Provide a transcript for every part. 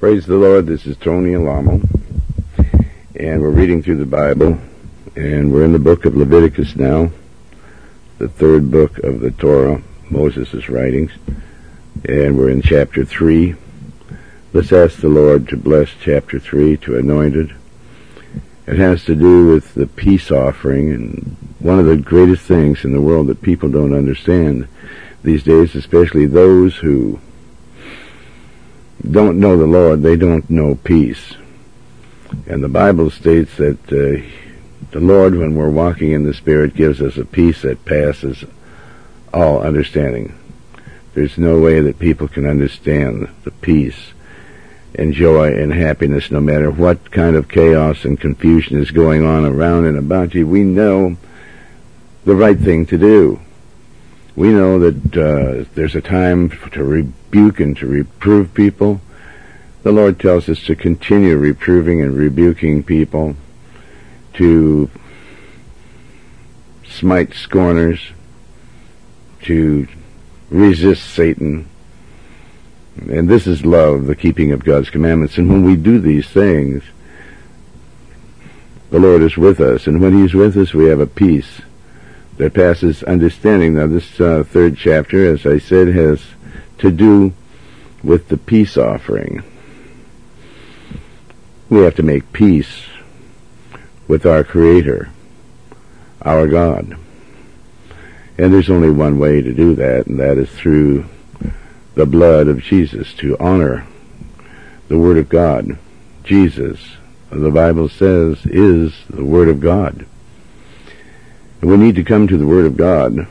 Praise the Lord. This is Tony Alamo, and we're reading through the Bible, and we're in the book of Leviticus now, the third book of the Torah, Moses' writings, and we're in chapter 3. Let's ask the Lord to bless chapter 3, to anoint it. It has to do with the peace offering, and one of the greatest things in the world that people don't understand these days, especially those who don't know the Lord, they don't know peace. And the Bible states that the Lord, when we're walking in the Spirit, gives us a peace that passes all understanding. There's no way that people can understand the peace and joy and happiness, no matter what kind of chaos and confusion is going on around and about you. We know the right thing to do. We know that there's a time to rebuke and to reprove people. The Lord tells us to continue reproving and rebuking people, to smite scorners, to resist Satan. And this is love, the keeping of God's commandments. And when we do these things, the Lord is with us. And when He's with us, we have a peace that passes understanding. Now, this third chapter, as I said, has to do with the peace offering. We have to make peace with our Creator, our God. And there's only one way to do that, and that is through the blood of Jesus, to honor the Word of God. Jesus, the Bible says, is the Word of God. We need to come to the Word of God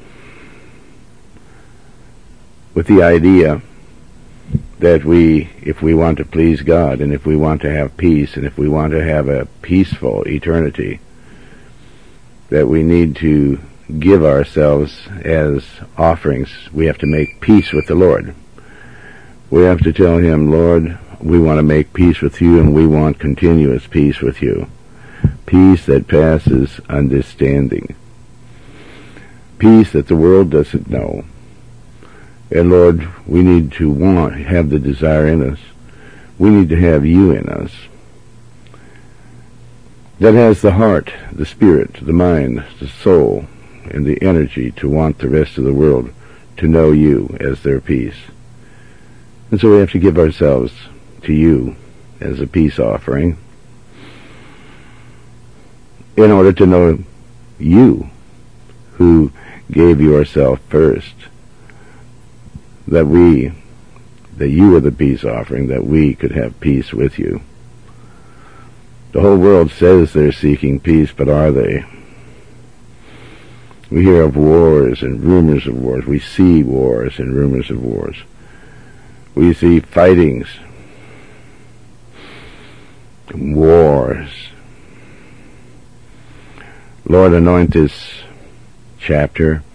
with the idea that if we want to please God, and if we want to have peace, and if we want to have a peaceful eternity, that we need to give ourselves as offerings. We have to make peace with the Lord. We have to tell Him, Lord, we want to make peace with You, and we want continuous peace with You. Peace that passes understanding. Peace that the world doesn't know. And Lord, we need to have the desire in us. We need to have You in us. That has the heart, the spirit, the mind, the soul, and the energy to want the rest of the world to know You as their peace. And so we have to give ourselves to You as a peace offering in order to know You, who gave Yourself first, that You are the peace offering, that we could have peace with You. The whole world says they're seeking peace, but are they? We hear of wars and rumors of wars. We see wars and rumors of wars. We see fightings, wars. Lord, anoint this chapter.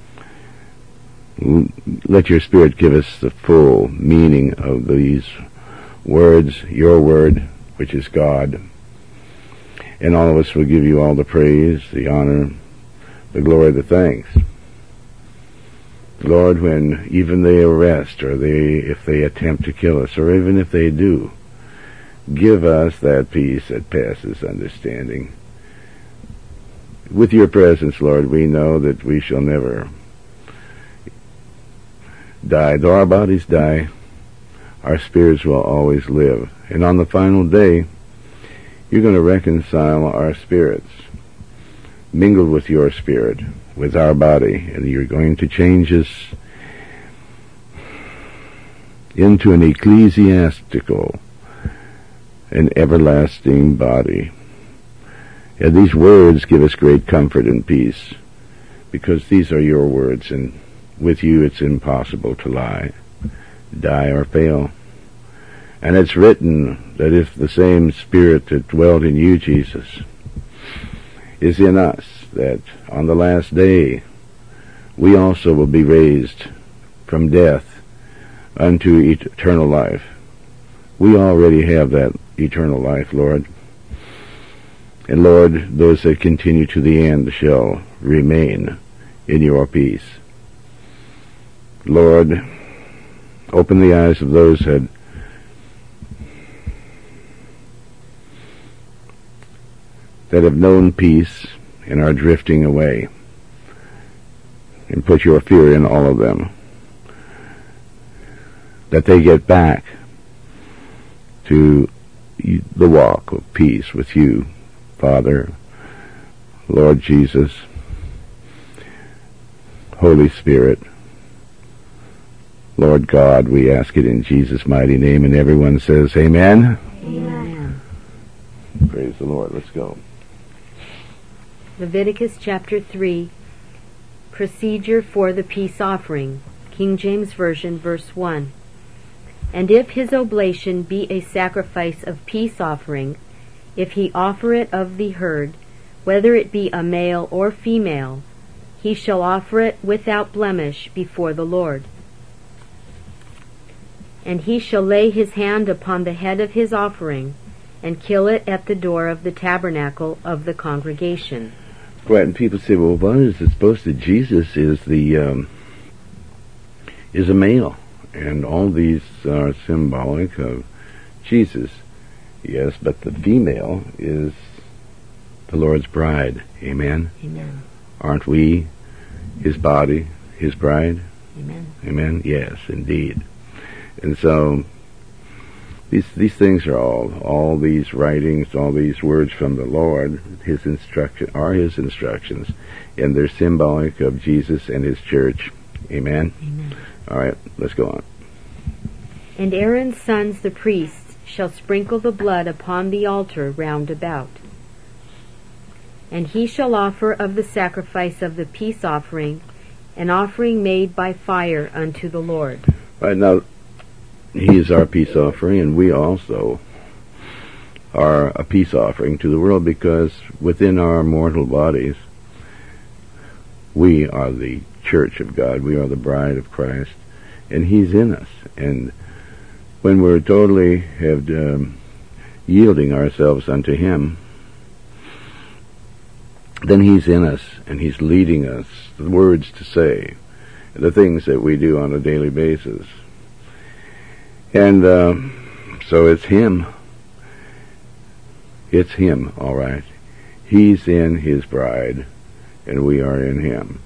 Let Your Spirit give us the full meaning of these words, Your Word, which is God. And all of us will give You all the praise, the honor, the glory, the thanks. Lord, when even they arrest, or if they attempt to kill us, or even if they do, give us that peace that passes understanding. With Your presence, Lord, we know that we shall never die. Though our bodies die, our spirits will always live. And on the final day, You're going to reconcile our spirits, mingled with Your Spirit, with our body, and You're going to change us into an ecclesiastical and everlasting body. And these words give us great comfort and peace, because these are Your words, and with You it's impossible to lie, die, or fail. And it's written that if the same Spirit that dwelt in You, Jesus, is in us, that on the last day we also will be raised from death unto eternal life. We already have that eternal life, Lord. And Lord, those that continue to the end shall remain in Your peace. Lord, open the eyes of those that that have known peace and are drifting away. And put your fear in all of them, that they get back to the walk of peace with you, Father, Lord Jesus, Holy Spirit, Lord God. We ask it in Jesus' mighty name, and everyone says amen. Amen. Praise the Lord. Let's go. Leviticus chapter 3, procedure for the peace offering, King James Version, verse 1. And if his oblation be a sacrifice of peace offering, if he offer it of the herd, whether it be a male or female, he shall offer it without blemish before the Lord. And he shall lay his hand upon the head of his offering, and kill it at the door of the tabernacle of the congregation. Right, and people say, well, what is it supposed to? Jesus is a male, and all these are symbolic of Jesus. Yes, but the female is the Lord's bride. Amen? Amen. Aren't we his body, his bride? Amen. Amen? Yes, indeed. And so these things are all these writings, all these words from the Lord, his instructions, and they're symbolic of Jesus and his church. Amen? Amen. All right, let's go on. And Aaron's sons the priests shall sprinkle the blood upon the altar round about. And he shall offer of the sacrifice of the peace offering an offering made by fire unto the Lord. Right, now, he is our peace offering, and we also are a peace offering to the world, because within our mortal bodies, we are the church of God. We are the bride of Christ, and he's in us. And when we're totally yielding ourselves unto him, then he's in us, and he's leading us, the words to say, the things that we do on a daily basis. And so it's him. It's him, all right. He's in his bride, and we are in him.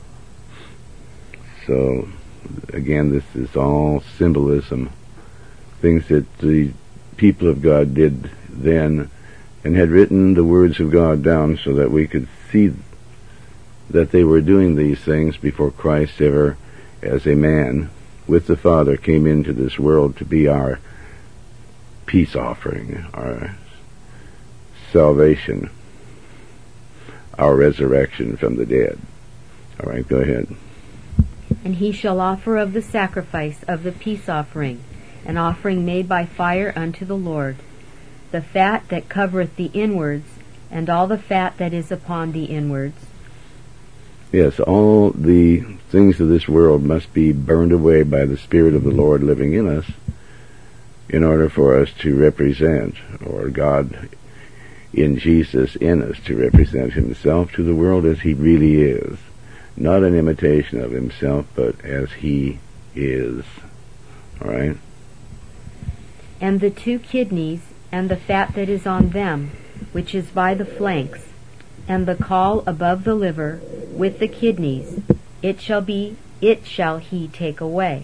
So, again, this is all symbolism, things that the people of God did then, and had written the words of God down so that we could see that they were doing these things before Christ ever, as a man, with the Father, came into this world to be our peace offering, our salvation, our resurrection from the dead. All right, go ahead. And he shall offer of the sacrifice of the peace offering an offering made by fire unto the Lord, the fat that covereth the inwards, and all the fat that is upon the inwards. Yes, all the things of this world must be burned away by the Spirit of the Lord living in us, in order for us to represent, or God in Jesus in us to represent himself to the world as he really is. Not an imitation of himself, but as he is. All right? And the 2 kidneys, and the fat that is on them, which is by the flanks, and the caul above the liver, with the kidneys, it shall he take away.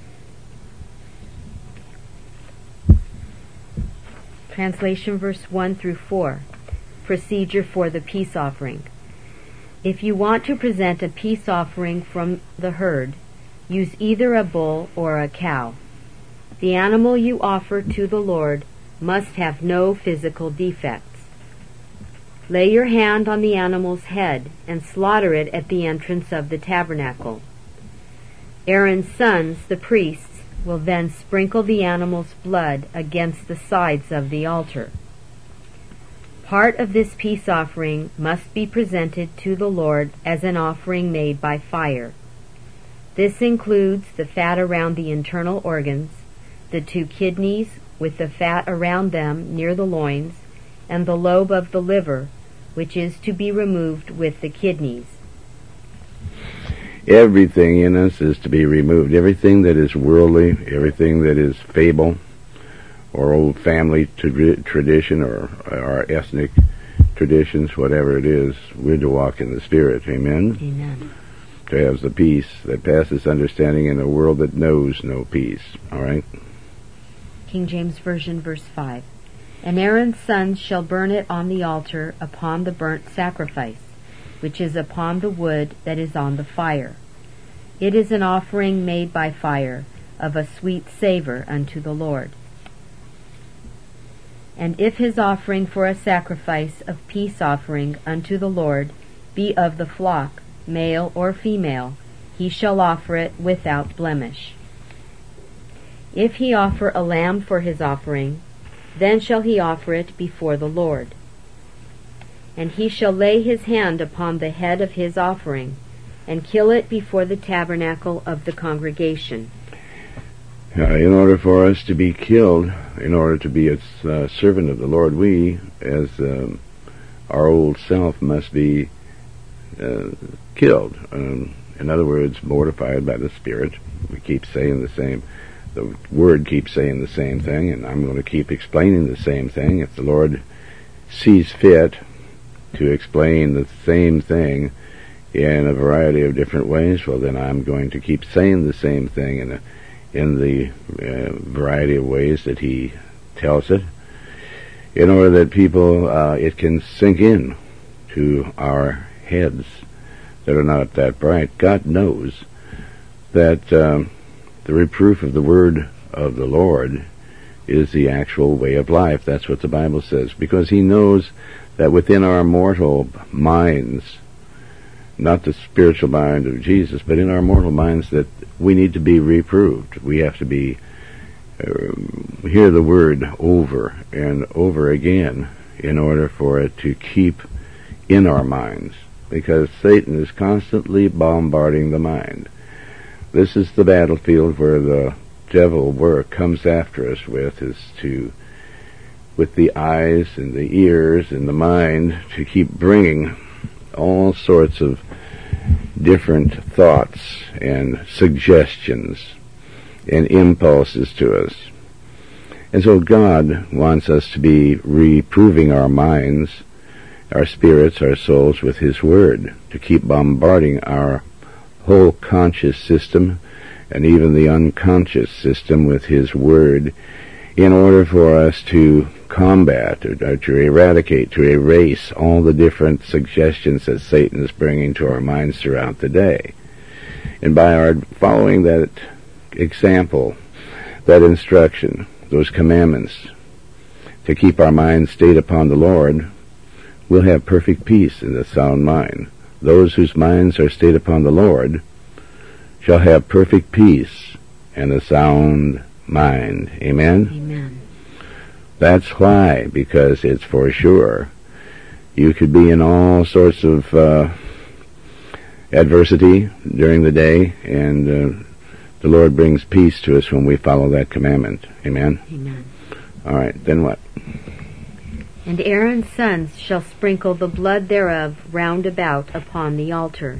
Translation verse 1 through 4. Procedure for the peace offering. If you want to present a peace offering from the herd, use either a bull or a cow. The animal you offer to the Lord must have no physical defects. Lay your hand on the animal's head and slaughter it at the entrance of the tabernacle. Aaron's sons, the priests, will then sprinkle the animal's blood against the sides of the altar. Part of this peace offering must be presented to the Lord as an offering made by fire. This includes the fat around the internal organs, the 2 kidneys with the fat around them near the loins, and the lobe of the liver, which is to be removed with the kidneys. Everything in us is to be removed. Everything that is worldly, everything that is fable, or old family tradition, or our ethnic traditions, whatever it is, we're to walk in the Spirit. Amen? Amen. To have the peace that passes understanding in a world that knows no peace. All right? King James Version, verse 5. And Aaron's sons shall burn it on the altar upon the burnt sacrifice, which is upon the wood that is on the fire. It is an offering made by fire, of a sweet savor unto the Lord. And if his offering for a sacrifice of peace offering unto the Lord be of the flock, male or female, he shall offer it without blemish. If he offer a lamb for his offering, then shall he offer it before the Lord. And he shall lay his hand upon the head of his offering, and kill it before the tabernacle of the congregation. In order for us to be killed, in order to be a servant of the Lord, we, as our old self, must be killed. In other words, mortified by the Spirit. We keep saying the Word keeps saying the same thing, and I'm going to keep explaining the same thing. If the Lord sees fit to explain the same thing in a variety of different ways, well, then I'm going to keep saying the same thing in the variety of ways that he tells it, in order that people, it can sink in to our heads that are not that bright. God knows that the reproof of the word of the Lord is the actual way of life. That's what the Bible says, because he knows that within our mortal minds, not the spiritual mind of Jesus, but in our mortal minds, that we need to be reproved. We have to be hear the word over and over again in order for it to keep in our minds, because Satan is constantly bombarding the mind. This is the battlefield where the devil comes after us with the eyes and the ears and the mind, to keep bringing all sorts of different thoughts and suggestions and impulses to us. And so God wants us to be reproving our minds, our spirits, our souls with his word, to keep bombarding our whole conscious system and even the unconscious system with his word, in order for us to combat or to eradicate, to erase all the different suggestions that Satan is bringing to our minds throughout the day. And by our following that example, that instruction, those commandments, to keep our minds stayed upon the Lord, we'll have perfect peace and a sound mind. Those whose minds are stayed upon the Lord shall have perfect peace and a sound mind. Amen? Amen. That's why, because it's for sure. You could be in all sorts of adversity during the day, and the Lord brings peace to us when we follow that commandment. Amen? Amen. All right, then what? And Aaron's sons shall sprinkle the blood thereof round about upon the altar.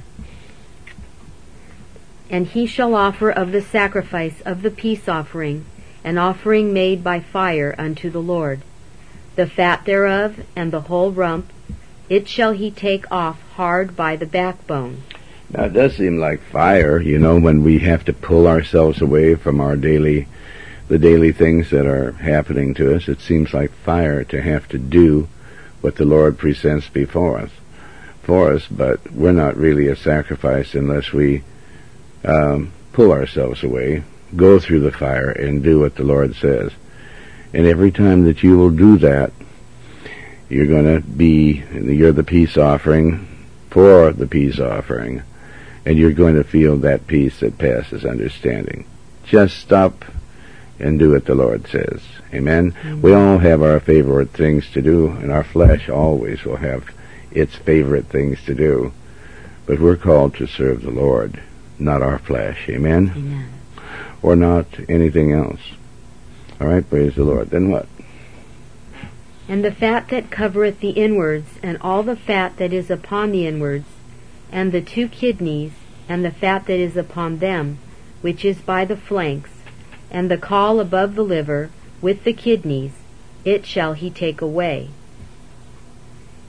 And he shall offer of the sacrifice of the peace offering an offering made by fire unto the Lord. The fat thereof and the whole rump, it shall he take off hard by the backbone. Now, it does seem like fire, when we have to pull ourselves away from the daily things that are happening to us. It seems like fire to have to do what the Lord presents before us, but we're not really a sacrifice unless we pull ourselves away, go through the fire, and do what the Lord says. And every time that you will do that, you're the peace offering for the peace offering, and you're going to feel that peace that passes understanding. Just stop and do what the Lord says. Amen? Mm-hmm. We all have our favorite things to do, and our flesh always will have its favorite things to do. But we're called to serve the Lord, not our flesh. Amen? Amen. Or not anything else. All right, praise the Lord. Then what? And the fat that covereth the inwards, and all the fat that is upon the inwards, and the 2 kidneys, and the fat that is upon them, which is by the flanks, and the caul above the liver, with the kidneys, it shall he take away.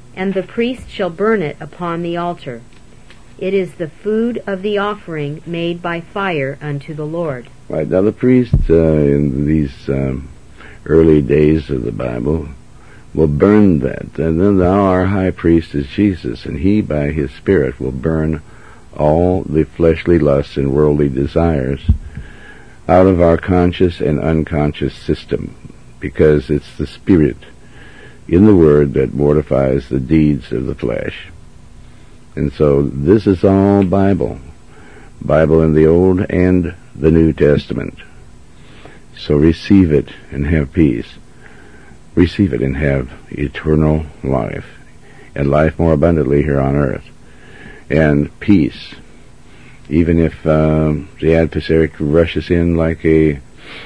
and the priest shall burn it upon the altar. It is the food of the offering made by fire unto the Lord. Right, now the priest in these early days of the Bible will burn that. And then now our high priest is Jesus, and he by his Spirit will burn all the fleshly lusts and worldly desires out of our conscious and unconscious system, because it's the Spirit in the Word that mortifies the deeds of the flesh. And so this is all Bible in the Old and the New Testament. So receive it and have peace. Receive it and have eternal life, and life more abundantly here on earth, and peace. Even if the adversary rushes in like a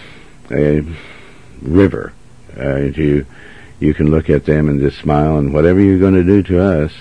river, you can look at them and just smile, and whatever you're going to do to us,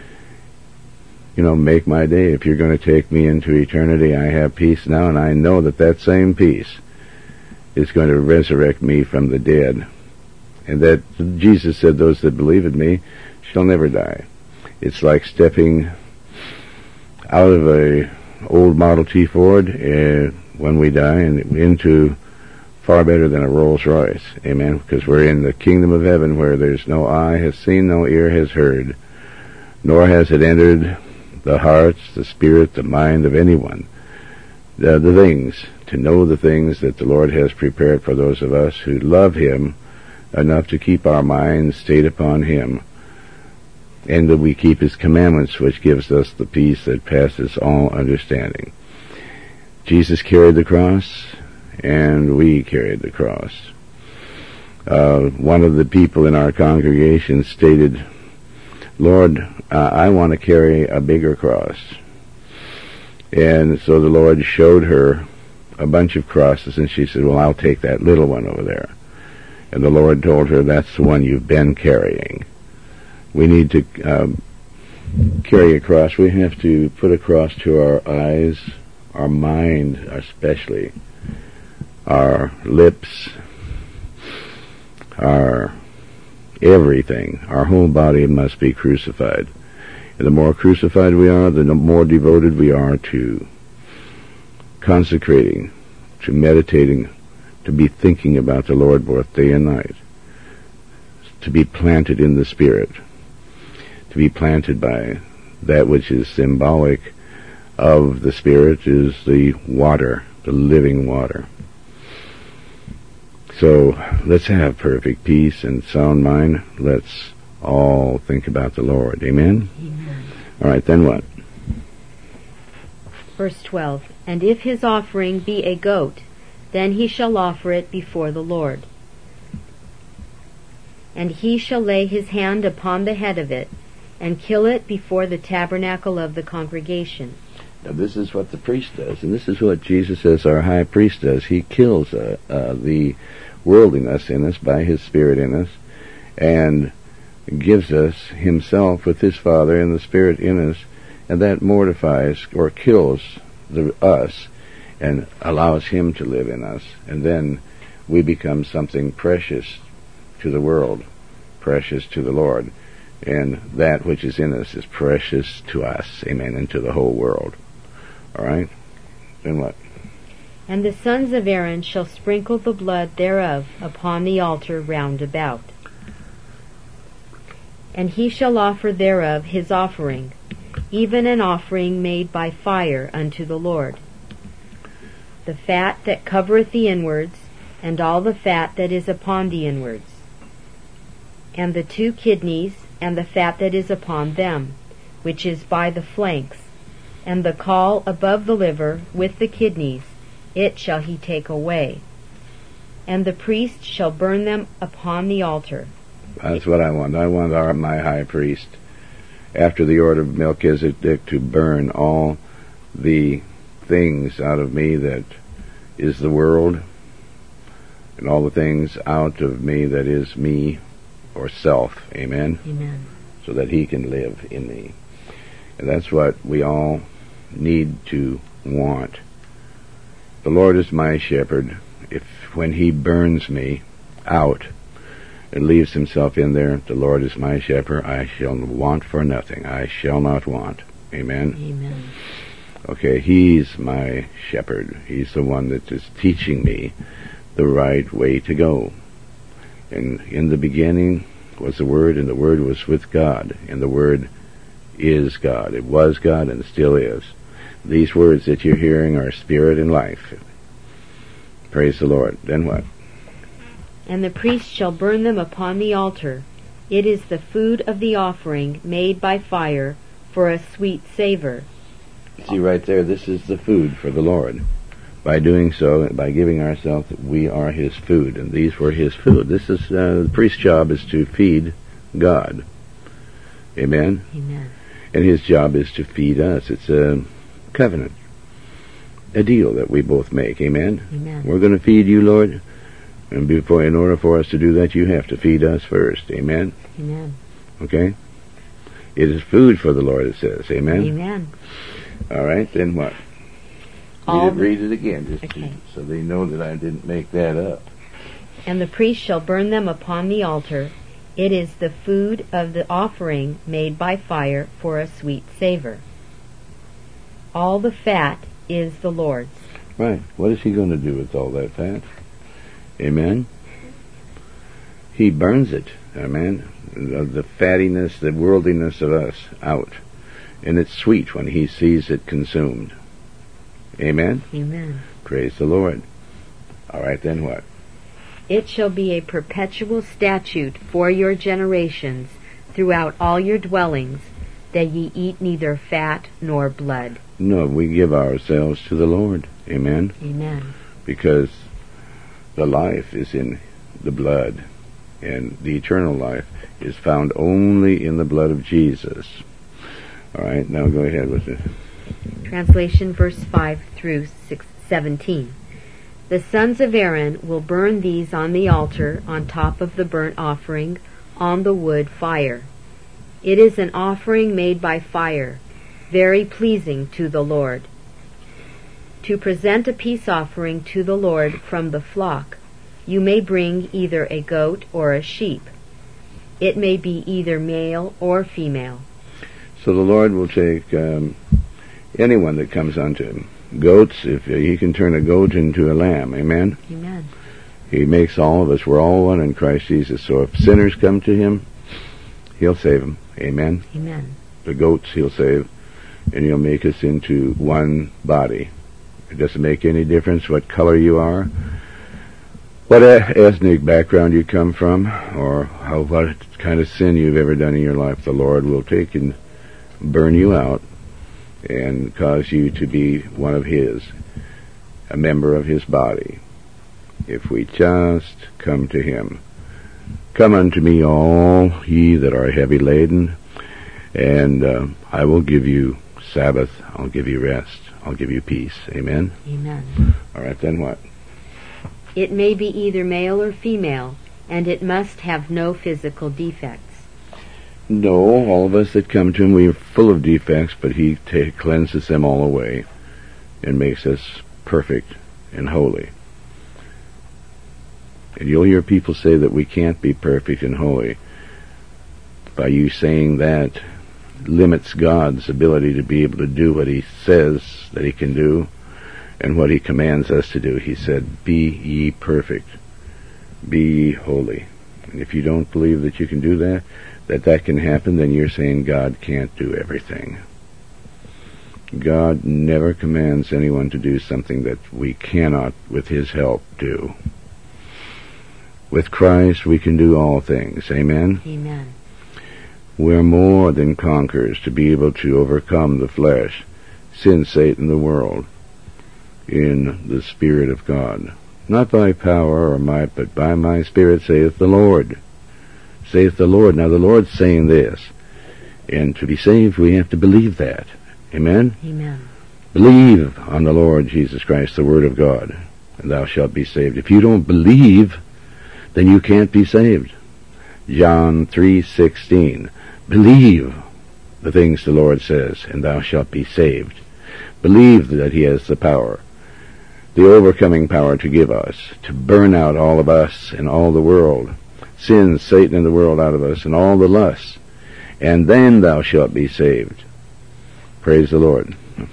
make my day. If you're going to take me into eternity, I have peace now, and I know that same peace is going to resurrect me from the dead. And that Jesus said, those that believe in me shall never die. It's like stepping out of a old Model T Ford when we die and into far better than a Rolls Royce. Amen. Because we're in the kingdom of heaven where there's no eye has seen, no ear has heard, nor has it entered the hearts, the spirit, the mind of anyone. The things, to know the things that the Lord has prepared for those of us who love Him enough to keep our minds stayed upon Him, and that we keep His commandments, which gives us the peace that passes all understanding. Jesus carried the cross, and we carried the cross. One of the people in our congregation stated, Lord, I want to carry a bigger cross. And so the Lord showed her a bunch of crosses, and she said, well, I'll take that little one over there. And the Lord told her, that's the one you've been carrying. We need to carry a cross. We have to put a cross to our eyes, our mind especially, our lips, our everything. Our whole body must be crucified. And the more crucified we are, the more devoted we are to consecrating, to meditating, to be thinking about the Lord both day and night, to be planted in the Spirit, to be planted by that which is symbolic of the Spirit is the water, the living water. So let's have perfect peace and sound mind. Let's all think about the Lord. Amen? Amen. All right, then what? Verse 12, and if his offering be a goat, then he shall offer it before the Lord. And he shall lay his hand upon the head of it, and kill it before the tabernacle of the congregation. Now this is what the priest does, and this is what Jesus as our high priest does. He kills the worldliness in us by His Spirit in us, and gives us Himself with His Father and the Spirit in us, and that mortifies or kills us and allows Him to live in us, and then we become something precious to the world, precious to the Lord, and that which is in us is precious to us, amen, and to the whole world. All right? Then what? And the sons of Aaron shall sprinkle the blood thereof upon the altar round about. And he shall offer thereof his offering, even an offering made by fire unto the Lord. The fat that covereth the inwards, and all the fat that is upon the inwards, and the 2 kidneys, and the fat that is upon them, which is by the flanks, and the caul above the liver with the kidneys, it shall he take away. And the priest shall burn them upon the altar. That's what I want. I want my high priest, after the order of Melchizedek, to burn all the things out of me that is the world, and all the things out of me that is me or self. Amen? Amen. So that He can live in me. And that's what we all need to want. The Lord is my shepherd. If when He burns me out, and leaves himself in there. The Lord is my shepherd. I shall want for nothing. I shall not want. Amen? Amen. Okay, he's my shepherd. He's the one that is teaching me the right way to go. And in the beginning was the Word, and the Word was with God, and the Word is God. It was God and still is. These words that you're hearing are spirit and life. Praise the Lord. Then what? And the priest shall burn them upon the altar. It is the food of the offering made by fire for a sweet savor. See right there, this is the food for the Lord. By doing so, by giving ourselves, we are His food, and these were His food. This is, the priest's job is to feed God. Amen? Amen. And His job is to feed us. It's a covenant, a deal that we both make. Amen? Amen. We're going to feed you, Lord, and in order for us to do that, you have to feed us first. Amen? Amen. Okay? It is food for the Lord, it says. Amen? Amen. All right, then what? Read it again, okay. So they know that I didn't make that up. And the priest shall burn them upon the altar. It is the food of the offering made by fire for a sweet savor. All the fat is the Lord's. Right. What is He going to do with all that fat? Amen? He burns it. Amen? The fattiness, the worldliness of us out. And it's sweet when He sees it consumed. Amen? Amen. Praise the Lord. All right, then what? It shall be a perpetual statute for your generations throughout all your dwellings, that ye eat neither fat nor blood. No, we give ourselves to the Lord. Amen? Amen. Because the life is in the blood, and the eternal life is found only in the blood of Jesus. All right, now go ahead with it. Translation verse 5 through 17. The sons of Aaron will burn these on the altar on top of the burnt offering on the wood fire. It is an offering made by fire, very pleasing to the Lord. To present a peace offering to the Lord from the flock, you may bring either a goat or a sheep. It may be either male or female. So the Lord will take anyone that comes unto Him. Goats, if He can turn a goat into a lamb. Amen? Amen. He makes all of us, we're all one in Christ Jesus. So if sinners come to Him, He'll save them. Amen? Amen. The goats He'll save, and He'll make us into one body. It doesn't make any difference what color you are, what ethnic background you come from, or what kind of sin you've ever done in your life. The Lord will take and burn you out and cause you to be one of His, a member of His body, if we just come to Him. Come unto me, all ye that are heavy laden, and I will give you Sabbath, I'll give you rest, I'll give you peace. Amen? Amen. All right, then what? It may be either male or female, and it must have no physical defects. No, all of us that come to Him, we are full of defects, but He cleanses them all away and makes us perfect and holy. And you'll hear people say that we can't be perfect and holy. By you saying that, limits God's ability to be able to do what He says that He can do and what He commands us to do. He said, be ye perfect, be ye holy. And if you don't believe that you can do that can happen, then you're saying God can't do everything. God never commands anyone to do something that we cannot, with His help, do. With Christ, we can do all things. Amen? Amen. We're more than conquerors to be able to overcome the flesh, sin, Satan, the world, in the Spirit of God. Not by power or might, but by my Spirit, saith the Lord. Saith the Lord. Now the Lord's saying this. And to be saved, we have to believe that. Amen? Amen. Believe on the Lord Jesus Christ, the Word of God, and thou shalt be saved. If you don't believe, then you can't be saved. John 3:16. Believe the things the Lord says, and thou shalt be saved. Believe that He has the power, the overcoming power to give us, to burn out all of us and all the world, sin, Satan, and the world out of us, and all the lusts, and then thou shalt be saved. Praise the Lord.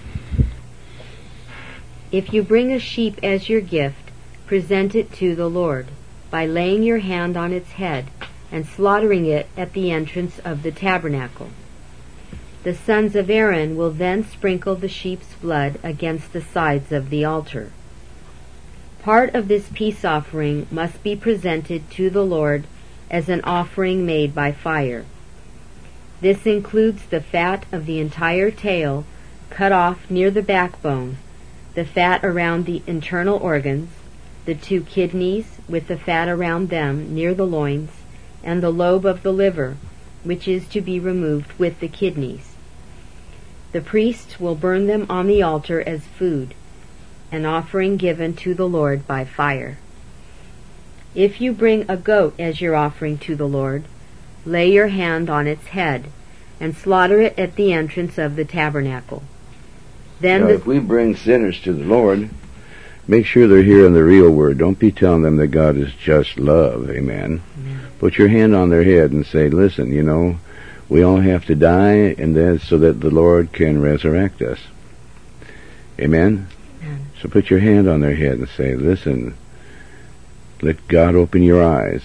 If you bring a sheep as your gift, present it to the Lord, by laying your hand on its head, and slaughtering it at the entrance of the tabernacle. The sons of Aaron will then sprinkle the sheep's blood against the sides of the altar. Part of this peace offering must be presented to the Lord as an offering made by fire. This includes the fat of the entire tail cut off near the backbone, the fat around the internal organs, the 2 kidneys with the fat around them near the loins, and the lobe of the liver, which is to be removed with the kidneys. The priests will burn them on the altar as food, an offering given to the Lord by fire. If you bring a goat as your offering to the Lord, lay your hand on its head, and slaughter it at the entrance of the tabernacle. Then if we bring sinners to the Lord, make sure they're hearing the real word. Don't be telling them that God is just love. Amen. Amen. Put your hand on their head and say, listen, we all have to die, and that's so that the Lord can resurrect us. Amen? Amen. So put your hand on their head and say, listen, let God open your eyes.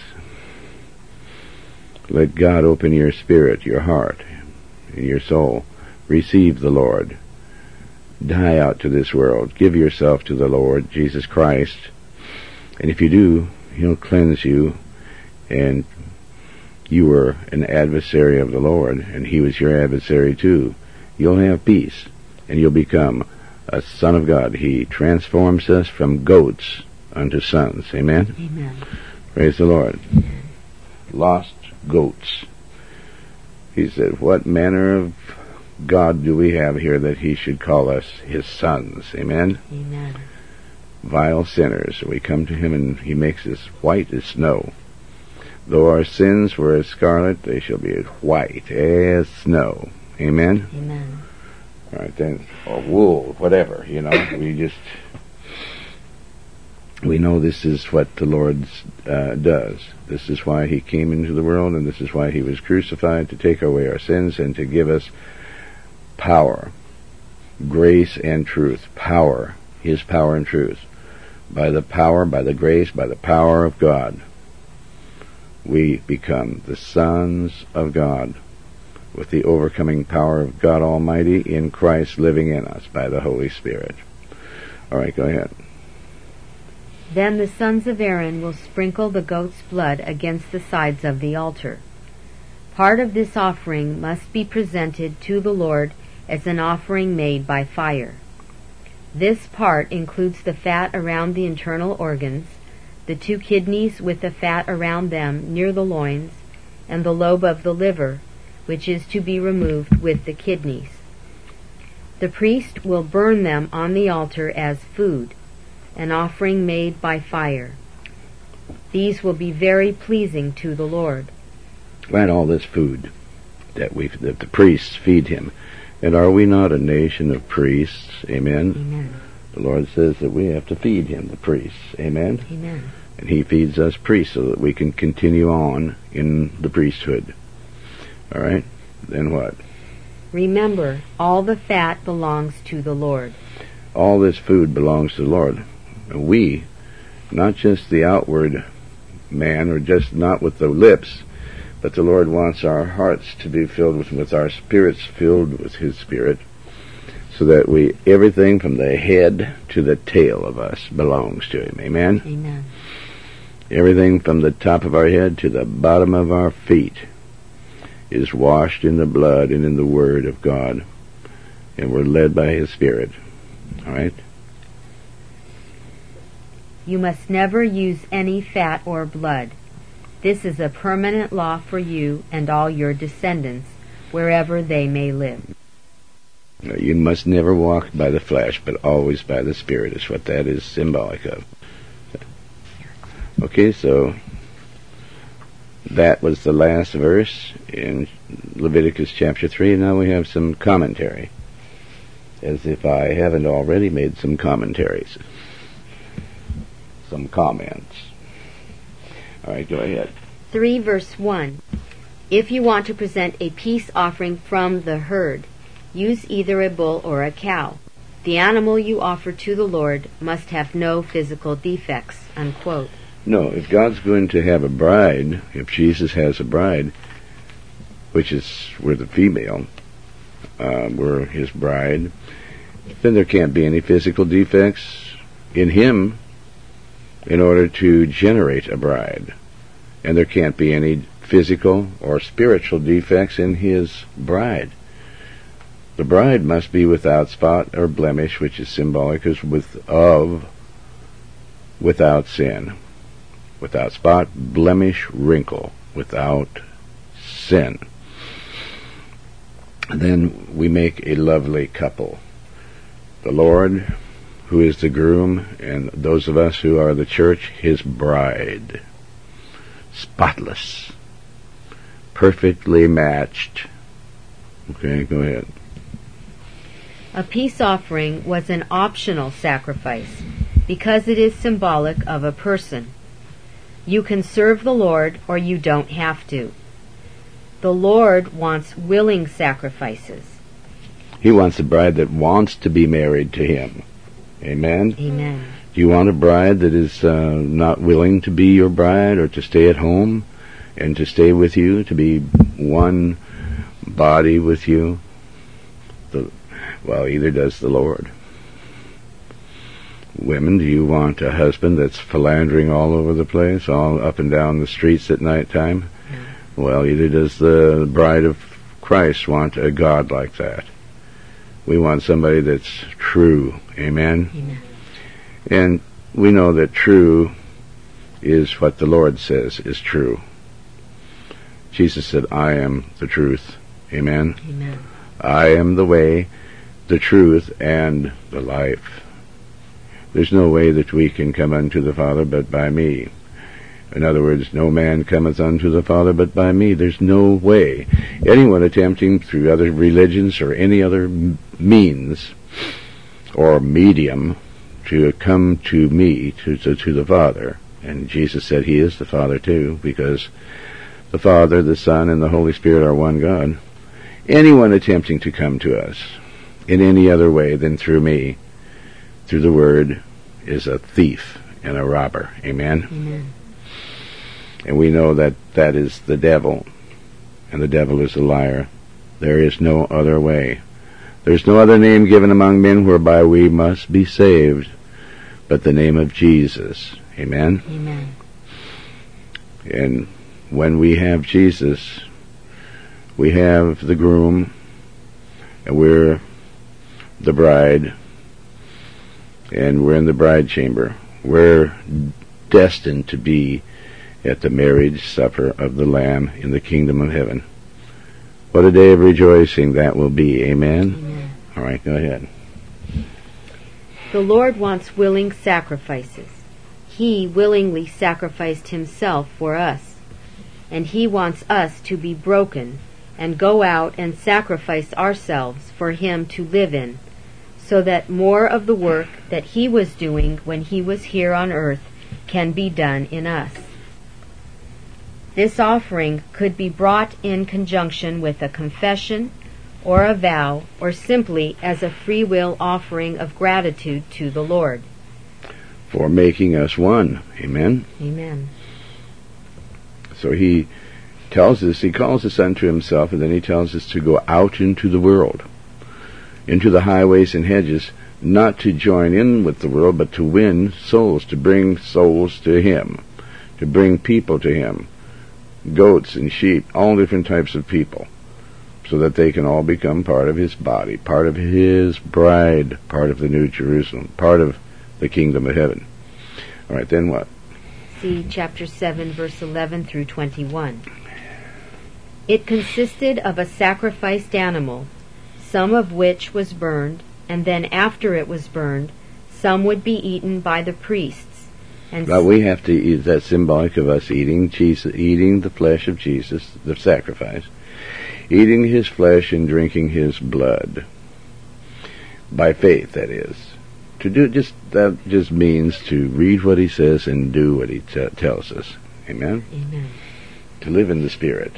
Let God open your spirit, your heart, and your soul. Receive the Lord. Die out to this world. Give yourself to the Lord, Jesus Christ. And if you do, He'll cleanse you, and you were an adversary of the Lord, and He was your adversary too. You'll have peace, and you'll become a son of God. He transforms us from goats unto sons. Amen? Amen. Praise the Lord. Lost goats. He said, what manner of God do we have here that He should call us His sons? Amen? Amen. Vile sinners. We come to Him and He makes us white as snow. Though our sins were as scarlet, they shall be as white as snow. Amen? Amen. All right, then, or wool, whatever, we know this is what the Lord does. This is why He came into the world, and this is why He was crucified, to take away our sins and to give us power, grace and truth. Power, His power and truth. By the power, by the grace, by the power of God, we become the sons of God with the overcoming power of God Almighty in Christ living in us by the Holy Spirit. All right, go ahead. Then the sons of Aaron will sprinkle the goat's blood against the sides of the altar. Part of this offering must be presented to the Lord as an offering made by fire. This part includes the fat around the internal organs, the 2 kidneys with the fat around them near the loins, and the lobe of the liver, which is to be removed with the kidneys. The priest will burn them on the altar as food, an offering made by fire. These will be very pleasing to the Lord. Let all this food that the priests feed Him. And are we not a nation of priests? Amen? Amen. The Lord says that we have to feed Him, the priests. Amen? Amen. And He feeds us priests so that we can continue on in the priesthood. All right? Then what? Remember, all the fat belongs to the Lord. All this food belongs to the Lord. We, not just the outward man, or just not with the lips, but the Lord wants our hearts to be filled with our spirits filled with His Spirit, so that everything from the head to the tail of us belongs to Him. Amen? Amen. Everything from the top of our head to the bottom of our feet is washed in the blood and in the Word of God, and we're led by His Spirit. All right? You must never use any fat or blood. This is a permanent law for you and all your descendants, wherever they may live. You must never walk by the flesh, but always by the Spirit, is what that is symbolic of. Okay, so that was the last verse in Leviticus chapter 3, and now we have some commentary, as if I haven't already made some commentaries, some comments. All right, go ahead. 3 verse 1. If you want to present a peace offering from the herd, use either a bull or a cow. The animal you offer to the Lord must have no physical defects, unquote. No, if God's going to have a bride, if Jesus has a bride, which is, we're the female, we're his bride, then there can't be any physical defects in him in order to generate a bride. And there can't be any physical or spiritual defects in his bride. The bride must be without spot or blemish, which is symbolic of without sin. Without spot, blemish, wrinkle, without sin. And then we make a lovely couple. The Lord, who is the groom, and those of us who are the church, his bride. Spotless. Perfectly matched. Okay, go ahead. A peace offering was an optional sacrifice because it is symbolic of a person. You can serve the Lord or you don't have to. The Lord wants willing sacrifices. He wants a bride that wants to be married to him. Amen? Amen. Do you want a bride that is not willing to be your bride or to stay at home and to stay with you, to be one body with you? Well, either does the Lord. Women, do you want a husband that's philandering all over the place, all up and down the streets at night time? No. Well, either does the bride of Christ want a God like that. We want somebody that's true. Amen? Amen. And we know that true is what the Lord says is true. Jesus said, I am the truth. Amen? Amen. I am the way, the truth, and the life. There's no way that we can come unto the Father but by me. In other words, no man cometh unto the Father but by me. There's no way. Anyone attempting through other religions or any other means or medium to come to me, to the Father. And Jesus said he is the Father too, because the Father, the Son, and the Holy Spirit are one God. Anyone attempting to come to us in any other way than through me, through the Word, is a thief and a robber. Amen? Amen. And we know that that is the devil, and the devil is a liar. There is no other way. There's no other name given among men whereby we must be saved but the name of Jesus. Amen? Amen. And when we have Jesus, we have the groom, and we're the bride, and we're in the bride chamber. We're destined to be at the marriage supper of the Lamb in the kingdom of heaven. What a day of rejoicing that will be. Amen? Amen. All right, go ahead. The Lord wants willing sacrifices. He willingly sacrificed himself for us. And he wants us to be broken and go out and sacrifice ourselves for him to live in, so that more of the work that he was doing when he was here on earth can be done in us. This offering could be brought in conjunction with a confession or a vow, or simply as a free will offering of gratitude to the Lord. For making us one. Amen? Amen. So he tells us, he calls us unto himself, and then he tells us to go out into the world, into the highways and hedges, not to join in with the world, but to win souls, to bring souls to him, to bring people to him, goats and sheep, all different types of people, so that they can all become part of his body, part of his bride, part of the New Jerusalem, part of the kingdom of heaven. All right, then what? See chapter 7, verse 11 through 21. It consisted of a sacrificed animal, some of which was burned, and then after it was burned, some would be eaten by the priests. And but we have to eat. That's symbolic of us eating Jesus, eating the flesh of Jesus, the sacrifice, eating his flesh and drinking his blood. By faith, that is. To do that just means to read what he says and do what he tells us. Amen? Amen. to live in the Spirit.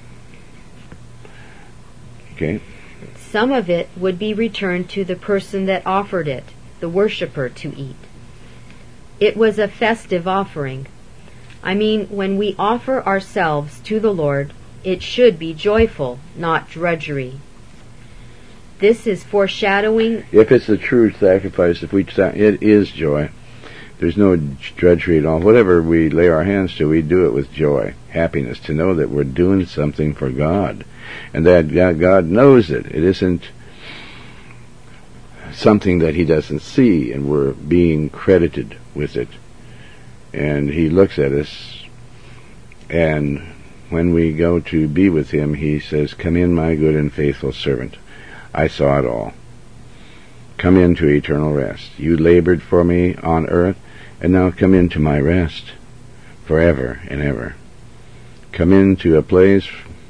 Okay? Some of it would be returned to the person that offered it, the worshiper, to eat. It was a festive offering. I mean, when we offer ourselves to the Lord, it should be joyful, not drudgery. This is foreshadowing. If it's a true sacrifice, it is joy. There's no drudgery at all. Whatever we lay our hands to, we do it with joy, happiness, to know that we're doing something for God, and that God knows it. It isn't something that He doesn't see, and we're being credited with it. And He looks at us, and when we go to be with Him, He says, "Come in, my good and faithful servant. I saw it all. Come into eternal rest. You labored for me on earth, and now come into my rest forever and ever. Come into a place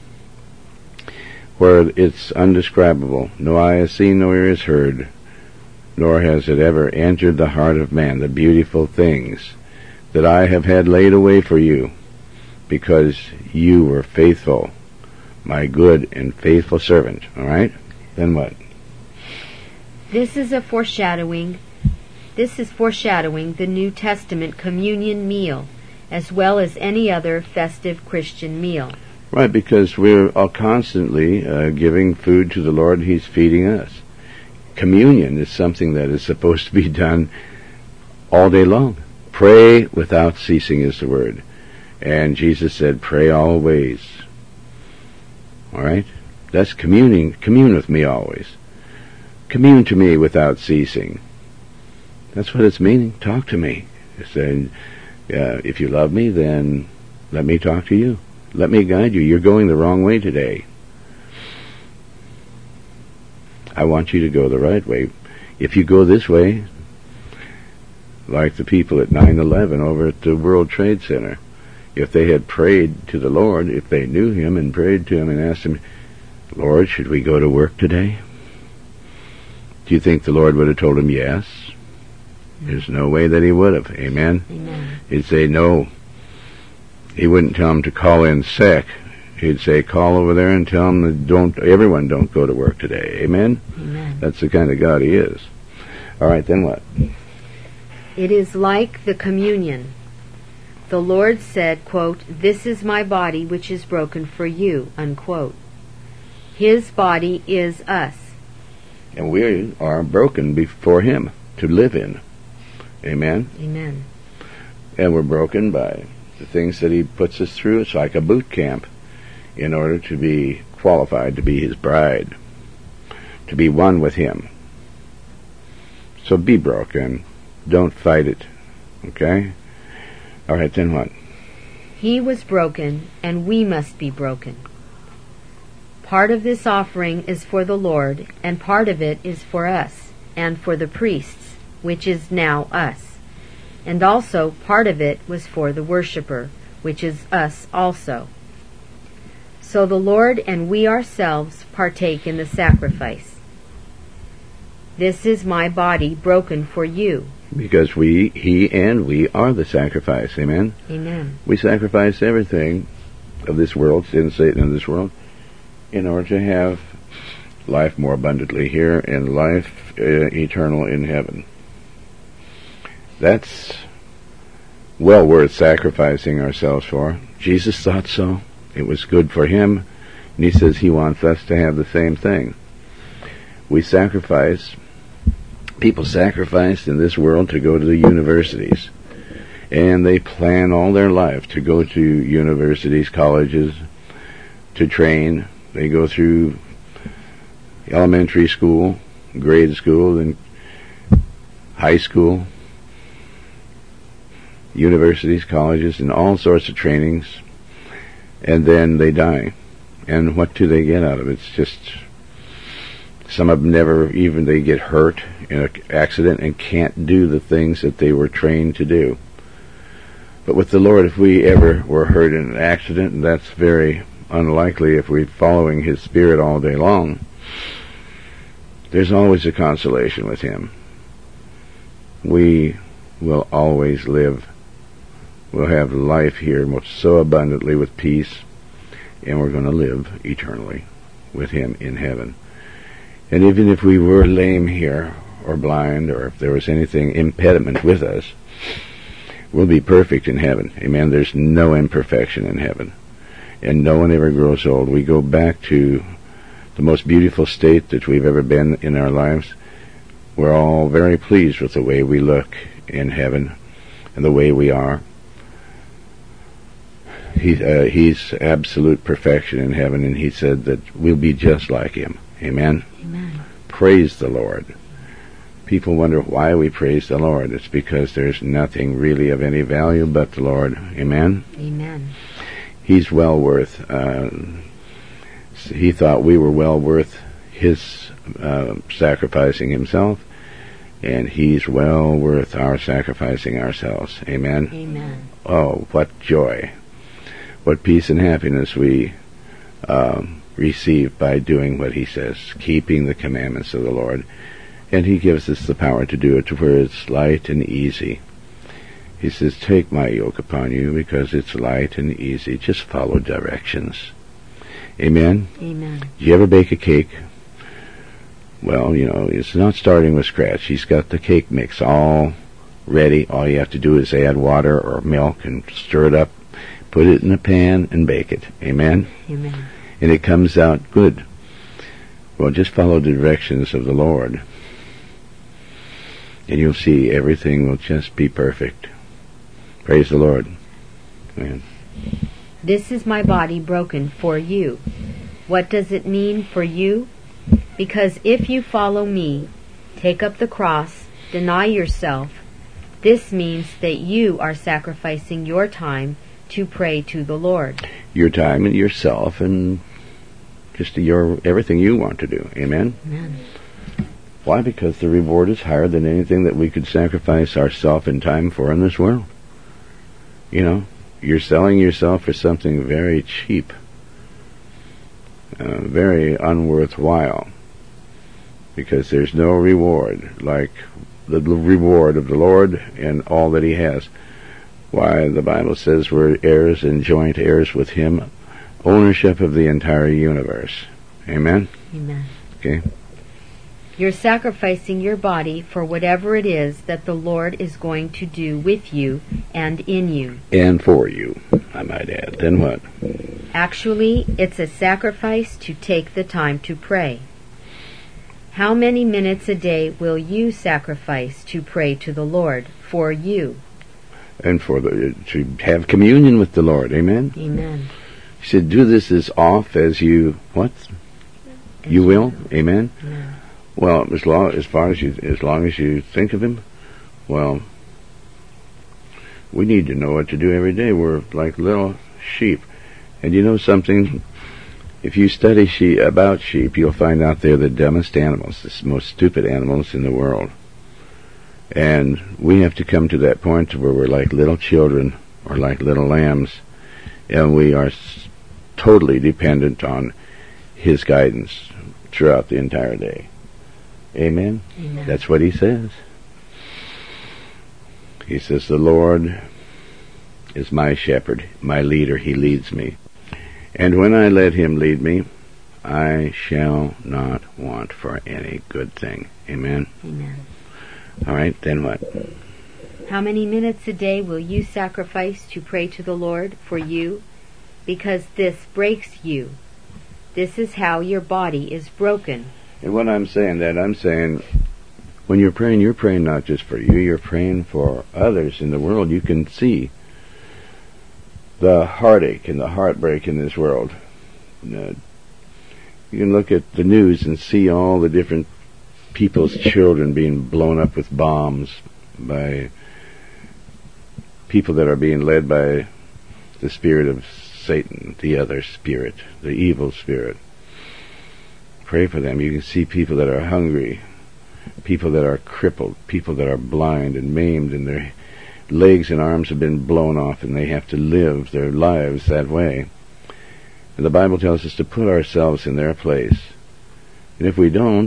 where it's undescribable. No eye has seen, no ear has heard, nor has it ever entered the heart of man, the beautiful things that I have had laid away for you, because you were faithful, my good and faithful servant." All right? Then what? This is foreshadowing the New Testament communion meal, as well as any other festive Christian meal. Right, because we're all constantly giving food to the Lord. He's feeding us. Communion is something that is supposed to be done all day long. Pray without ceasing is the word. And Jesus said, "Pray always." All right? That's communing. Commune with me always. Commune to me without ceasing. That's what it's meaning. Talk to me. It's saying, if you love me, then let me talk to you. Let me guide you. You're going the wrong way today. I want you to go the right way. If you go this way, like the people at 9/11 over at the World Trade Center, if they had prayed to the Lord, if they knew Him and prayed to Him and asked Him, "Lord, should we go to work today?" Do you think the Lord would have told him yes? There's no way that He would have. Amen? Amen. He'd say no. He wouldn't tell him to call in sick. He'd say, "Call over there and tell them that everyone don't go to work today." Amen? Amen. That's the kind of God He is. All right, then what? It is like the communion. The Lord said, quote, "This is my body which is broken for you," unquote. His body is us. And we are broken before Him to live in. Amen? Amen. And we're broken by the things that He puts us through. It's like a boot camp in order to be qualified to be His bride, to be one with Him. So be broken. Don't fight it. Okay? All right, then what? He was broken, and we must be broken. Part of this offering is for the Lord, and part of it is for us, and for the priests, which is now us. And also part of it was for the worshiper, which is us also. So the Lord and we ourselves partake in the sacrifice. This is my body broken for you. Because He and we are the sacrifice. Amen? Amen. We sacrifice everything of this world, sin, Satan, of this world, in order to have life more abundantly here and life eternal in heaven. That's well worth sacrificing ourselves for. Jesus thought so. It was good for Him, and He says He wants us to have the same thing. We sacrifice. People sacrifice in this world to go to the universities, and they plan all their life to go to universities, colleges, to train. They go through elementary school, grade school, and high school, universities, colleges, and all sorts of trainings, and then they die. And what do they get out of it? It's just, some of them never even, they get hurt in an accident and can't do the things that they were trained to do. But with the Lord, if we ever were hurt in an accident, and that's very unlikely if we're following His Spirit all day long, there's always a consolation with Him. We will always live We'll have life here so abundantly with peace, and we're going to live eternally with him in heaven. And even if we were lame here, or blind, or if there was anything impediment with us, we'll be perfect in heaven. Amen. There's no imperfection in heaven. And no one ever grows old. We go back to the most beautiful state that we've ever been in our lives. We're all very pleased with the way we look in heaven and the way we are. He's absolute perfection in heaven, and he said that we'll be just like him. Amen? Amen. Praise the Lord. People wonder why we praise the Lord. It's because there's nothing really of any value but the Lord. Amen? Amen. He's well worth, he thought we were well worth his sacrificing himself, and he's well worth our sacrificing ourselves. Amen? Amen. Oh, what joy. What peace and happiness we receive by doing what he says, keeping the commandments of the Lord. And he gives us the power to do it to where it's light and easy. He says, take my yoke upon you because it's light and easy. Just follow directions. Amen? Amen. Do you ever bake a cake? Well, it's not starting with scratch. He's got the cake mix all ready. All you have to do is add water or milk and stir it up, put it in a pan, and bake it. Amen? Amen. And it comes out good. Well, just follow the directions of the Lord, and you'll see everything will just be perfect. Praise the Lord. Amen. This is my body broken for you. What does it mean for you? Because if you follow me, take up the cross, deny yourself, this means that you are sacrificing your time to pray to the Lord. Your time and yourself and just everything you want to do. Amen? Amen. Why? Because the reward is higher than anything that we could sacrifice ourself and time for in this world. You're selling yourself for something very cheap, very unworthwhile, because there's no reward like the reward of the Lord and all that he has. Why, the Bible says we're heirs and joint heirs with him, ownership of the entire universe. Amen? Amen. Okay. You're sacrificing your body for whatever it is that the Lord is going to do with you and in you. And for you, I might add. Then what? Actually, it's a sacrifice to take the time to pray. How many minutes a day will you sacrifice to pray to the Lord for you? And to have communion with the Lord. Amen? Amen. He said, do this as oft as you, what? You will? Amen? Amen. Well, as long as you think of him, well, we need to know what to do every day. We're like little sheep. And you know something? If you study about sheep, you'll find out they're the dumbest animals, the most stupid animals in the world. And we have to come to that point where we're like little children or like little lambs, and we are totally dependent on his guidance throughout the entire day. Amen? Amen. That's what he says. He says, the Lord is my shepherd, my leader. He leads me. And when I let him lead me, I shall not want for any good thing. Amen? Amen. All right, then what? How many minutes a day will you sacrifice to pray to the Lord for you? Because this breaks you. This is how your body is broken. And when I'm saying that, I'm saying when you're praying not just for you, you're praying for others in the world. You can see the heartache and the heartbreak in this world. You can look at the news and see all the different people's children being blown up with bombs by people that are being led by the spirit of Satan, the other spirit, the evil spirit. Pray for them. You can see people that are hungry, people that are crippled, people that are blind and maimed, and their legs and arms have been blown off, and they have to live their lives that way. And the Bible tells us to put ourselves in their place. And if we don't,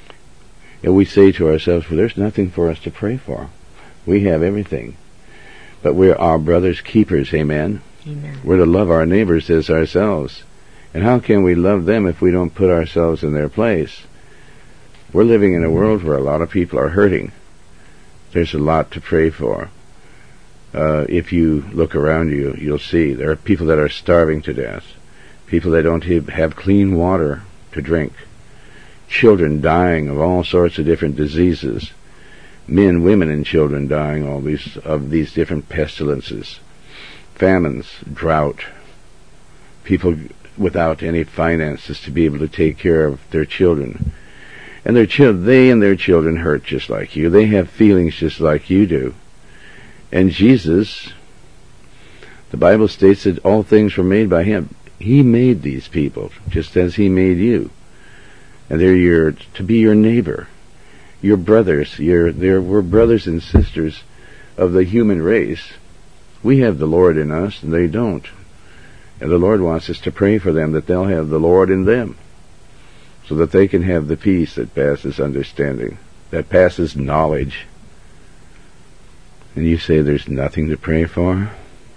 and we say to ourselves, well, there's nothing for us to pray for. We have everything. but we're our brother's keepers, amen? Amen. We're to love our neighbors as ourselves. And how can we love them if we don't put ourselves in their place? We're living in a world where a lot of people are hurting. There's a lot to pray for. If you look around you, you'll see there are people that are starving to death, people that don't have clean water to drink, children dying of all sorts of different diseases, men, women, and children dying of these different pestilences, famines, drought, people without any finances to be able to take care of their children. And they and their children hurt just like you. They have feelings just like you do. And Jesus, the Bible states that all things were made by Him. He made these people, just as He made you. And they're to be your neighbor, your brothers. We're brothers and sisters of the human race. We have the Lord in us, and they don't. And the Lord wants us to pray for them that they'll have the Lord in them, so that they can have the peace that passes understanding, that passes knowledge. And you say there's nothing to pray for?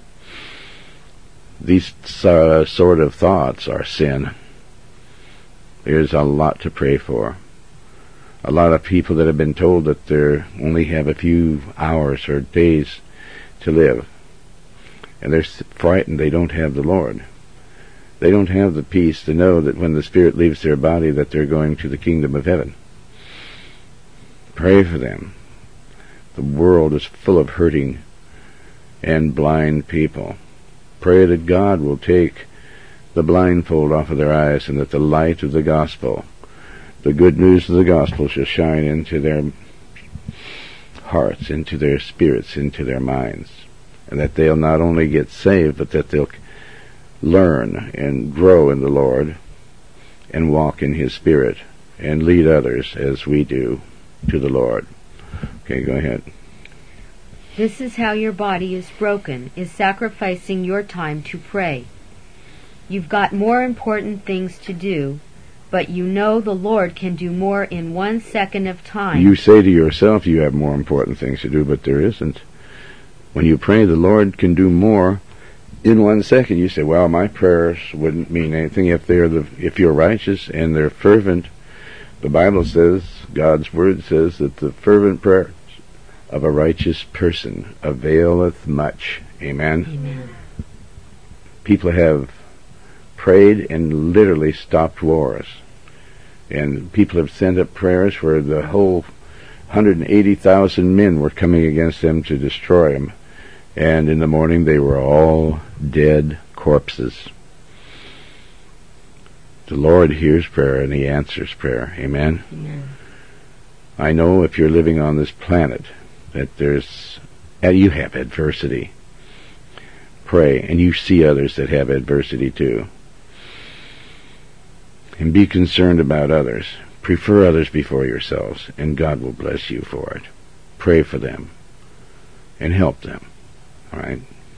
These sort of thoughts are sin. There's a lot to pray for. A lot of people that have been told that they only have a few hours or days to live. And they're frightened they don't have the Lord. They don't have the peace to know that when the spirit leaves their body that they're going to the kingdom of heaven. Pray for them. The world is full of hurting and blind people. Pray that God will take the blindfold off of their eyes, and that the light of the gospel, the good news of the gospel, shall shine into their hearts, into their spirits, into their minds, and that they'll not only get saved, but that they'll learn and grow in the Lord and walk in His Spirit and lead others as we do to the Lord. Okay, go ahead. This is how your body is broken, is sacrificing your time to pray. You've got more important things to do, but you know the Lord can do more in 1 second of time. You say to yourself you have more important things to do, but there isn't. When you pray, the Lord can do more in 1 second. You say, well, my prayers wouldn't mean anything if you're righteous and they're fervent. The Bible says, God's Word says, that the fervent prayers of a righteous person availeth much. Amen? Amen. People have prayed and literally stopped wars. And people have sent up prayers where the whole 180,000 men were coming against them to destroy them. And in the morning they were all dead corpses. The Lord hears prayer and He answers prayer. Amen? Amen. I know if you're living on this planet that you have adversity. Pray, and you see others that have adversity too. And be concerned about others. Prefer others before yourselves, and God will bless you for it. Pray for them and help them. All right?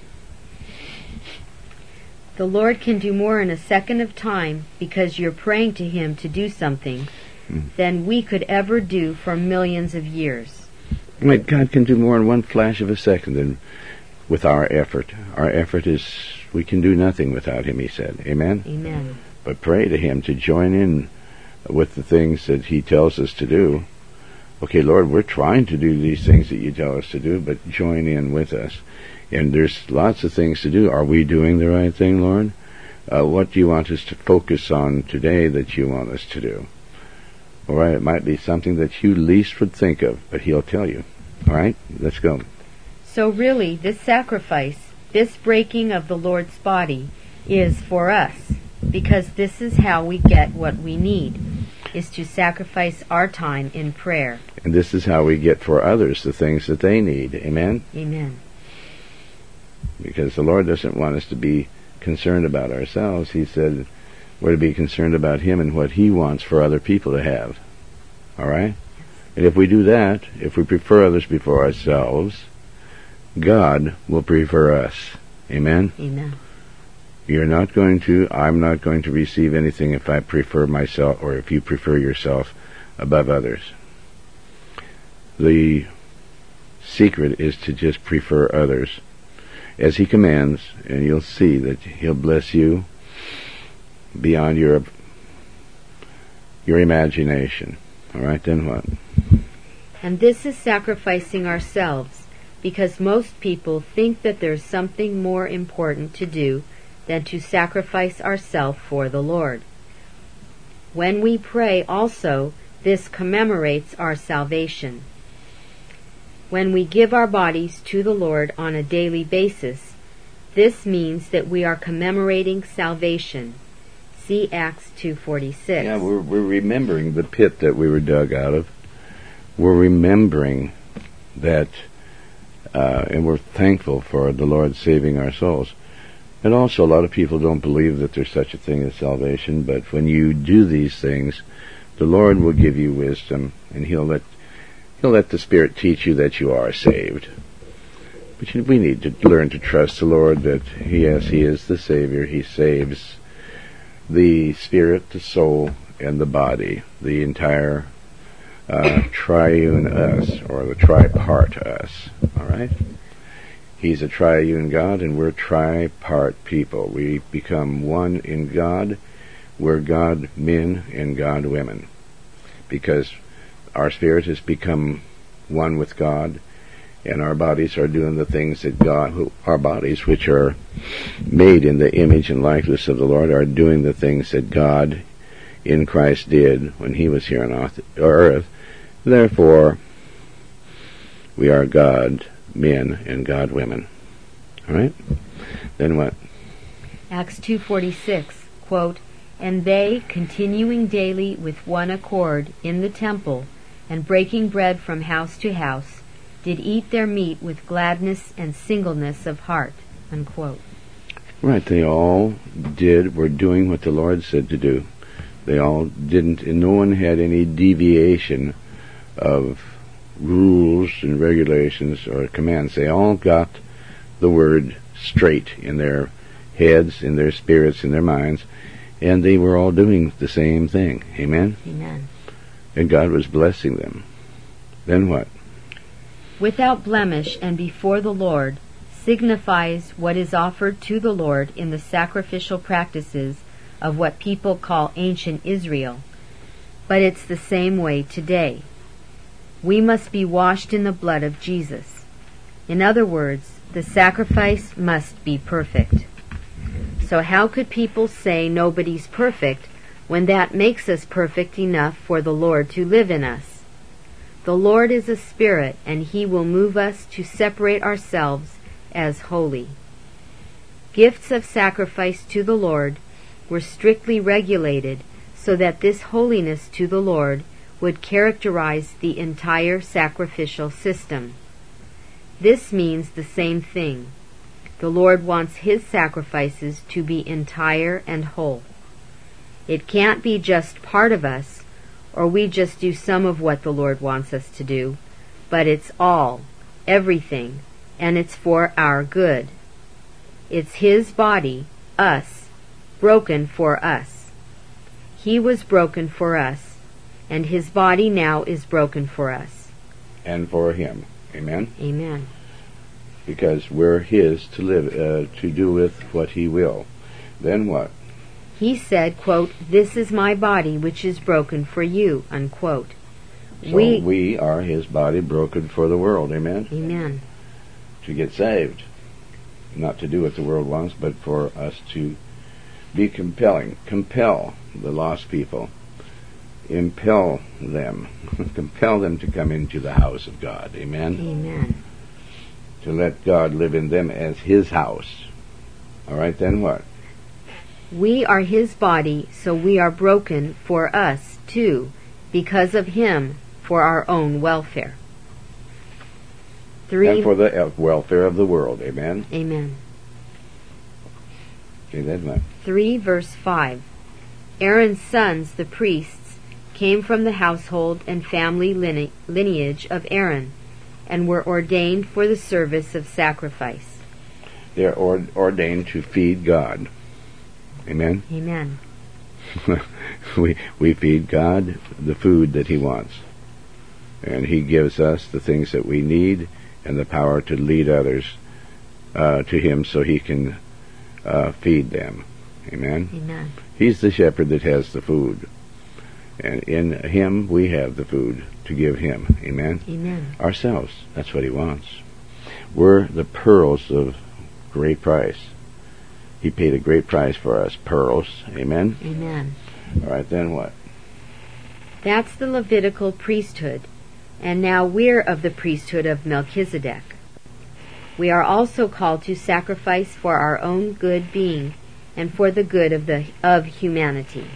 The Lord can do more in 1 second of time because you're praying to Him to do something than we could ever do for millions of years. Right, God can do more in one flash of a second than with our effort. Our effort is, we can do nothing without Him, He said. Amen? Amen. But pray to Him to join in with the things that He tells us to do. Okay, Lord, we're trying to do these things that You tell us to do, but join in with us. And there's lots of things to do. Are we doing the right thing, Lord? What do You want us to focus on today that You want us to do? All right, it might be something that you least would think of, but He'll tell you. All right, let's go. So really, this sacrifice, this breaking of the Lord's body, is for us, because this is how we get what we need, is to sacrifice our time in prayer. And this is how we get for others the things that they need. Amen? Amen. Because the Lord doesn't want us to be concerned about ourselves. He said we're to be concerned about Him and what He wants for other people to have. All right? And if we do that, if we prefer others before ourselves, God will prefer us. Amen? Amen. I'm not going to receive anything if I prefer myself, or if you prefer yourself above others. The secret is to just prefer others as He commands, and you'll see that He'll bless you beyond your imagination. All right, then what? And this is sacrificing ourselves, because most people think that there's something more important to do than to sacrifice ourselves for the Lord. When we pray also, this commemorates our salvation. When we give our bodies to the Lord on a daily basis, this means that we are commemorating salvation. See Acts 2:46. Yeah, we're remembering the pit that we were dug out of. We're remembering that, and we're thankful for the Lord saving our souls. And also, a lot of people don't believe that there's such a thing as salvation, but when you do these things, the Lord will give you wisdom, and He'll let the Spirit teach you that you are saved. But we need to learn to trust the Lord that He is the Savior. He saves the spirit, the soul, and the body, the entire triune us, or the tripart us. All right? He's a triune God, and we're tripart people. We become one in God. We're God men and God women, because our spirit has become one with God, and our bodies are doing the things that our bodies, which are made in the image and likeness of the Lord, are doing the things that God in Christ did when He was here on earth. Therefore, we are God men and God women. All right? Then what? Acts 2:46, quote, "And they, continuing daily with one accord in the temple, and breaking bread from house to house, did eat their meat with gladness and singleness of heart," unquote. Right, they all were doing what the Lord said to do. They all didn't, and no one had any deviation of rules and regulations or commands. They all got the word straight in their heads, in their spirits, in their minds, and they were all doing the same thing. Amen? Amen. And God was blessing them. Then what? Without blemish and before the Lord signifies what is offered to the Lord in the sacrificial practices of what people call ancient Israel, but it's the same way today. We must be washed in the blood of Jesus. In other words, the sacrifice must be perfect. So how could people say nobody's perfect when that makes us perfect enough for the Lord to live in us? The Lord is a spirit, and He will move us to separate ourselves as holy. Gifts of sacrifice to the Lord were strictly regulated so that this holiness to the Lord would characterize the entire sacrificial system. This means the same thing. The Lord wants His sacrifices to be entire and whole. It can't be just part of us, or we just do some of what the Lord wants us to do, but it's all, everything, and it's for our good. It's His body, us, broken for us. He was broken for us, and His body now is broken for us. And for Him. Amen? Amen. Because we're His to live, to do with what He will. Then what? He said, quote, "This is my body which is broken for you," unquote. So we are His body broken for the world. Amen? Amen. To get saved. Not to do what the world wants, but for us to be compel the lost people, impel them, compel them to come into the house of God. Amen? Amen. To let God live in them as His house. All right, then what? We are His body, so we are broken for us, too, because of Him, for our own welfare. 3. And for the welfare of the world. Amen? Amen. Okay, then what? 3 verse 5. Aaron's sons, the priests, came from the household and family lineage of Aaron, and were ordained for the service of sacrifice. They are ordained to feed God. Amen? Amen. we feed God the food that He wants. And He gives us the things that we need and the power to lead others to him so he can feed them. Amen? Amen. He's the shepherd that has the food. And in him we have the food to give him. Amen? Amen. Ourselves. That's what he wants. We're the pearls of great price. He paid a great price for us. Pearls. Amen? Amen. All right, then what? That's the Levitical priesthood. And now we're of the priesthood of Melchizedek. We are also called to sacrifice for our own good being and for the good of humanity.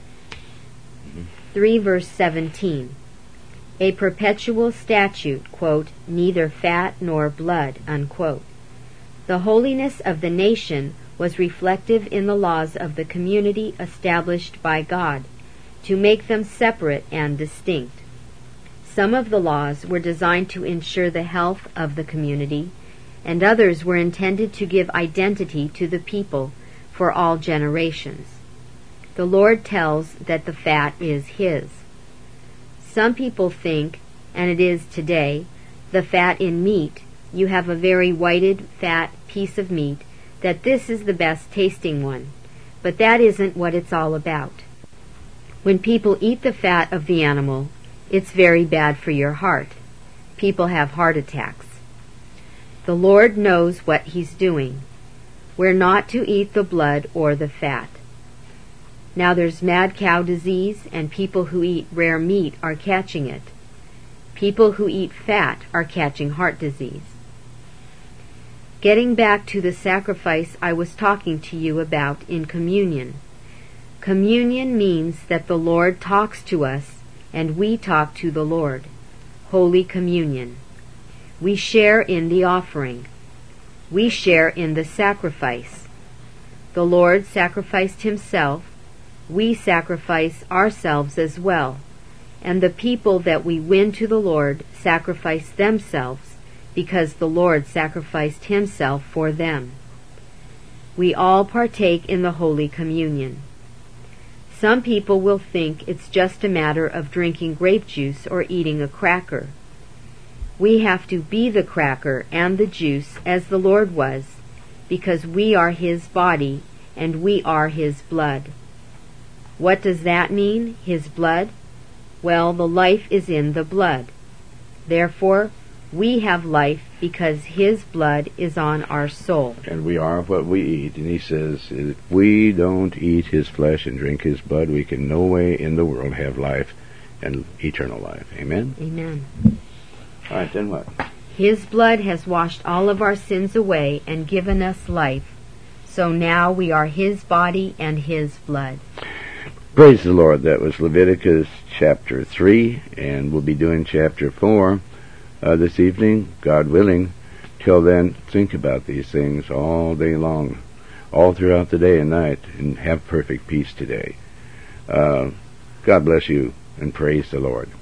3 verse 17. A perpetual statute, quote, neither fat nor blood, unquote. The holiness of the nation was reflective in the laws of the community established by God to make them separate and distinct. Some of the laws were designed to ensure the health of the community, and others were intended to give identity to the people for all generations. The Lord tells that the fat is His. Some people think, and it is today, the fat in meat, you have a very whited, fat piece of meat, that this is the best tasting one. But that isn't what it's all about. When people eat the fat of the animal, it's very bad for your heart. People have heart attacks. The Lord knows what He's doing. We're not to eat the blood or the fat. Now there's mad cow disease, and people who eat rare meat are catching it. People who eat fat are catching heart disease. Getting back to the sacrifice I was talking to you about in communion. Communion means that the Lord talks to us and we talk to the Lord. Holy Communion. We share in the offering. We share in the sacrifice. The Lord sacrificed Himself. We sacrifice ourselves as well. And the people that we win to the Lord sacrifice themselves because the Lord sacrificed Himself for them. We all partake in the Holy Communion. Some people will think it's just a matter of drinking grape juice or eating a cracker. We have to be the cracker and the juice as the Lord was, because we are His body and we are His blood. What does that mean, His blood? Well, the life is in the blood. Therefore, we have life because His blood is on our soul. And we are what we eat. And He says, if we don't eat His flesh and drink His blood, we can no way in the world have life and eternal life. Amen? Amen. All right, then what? His blood has washed all of our sins away and given us life. So now we are His body and His blood. Praise the Lord. That was Leviticus chapter 3, and we'll be doing chapter 4 this evening, God willing. Till then, think about these things all day long, all throughout the day and night, and have perfect peace today. God bless you, and praise the Lord.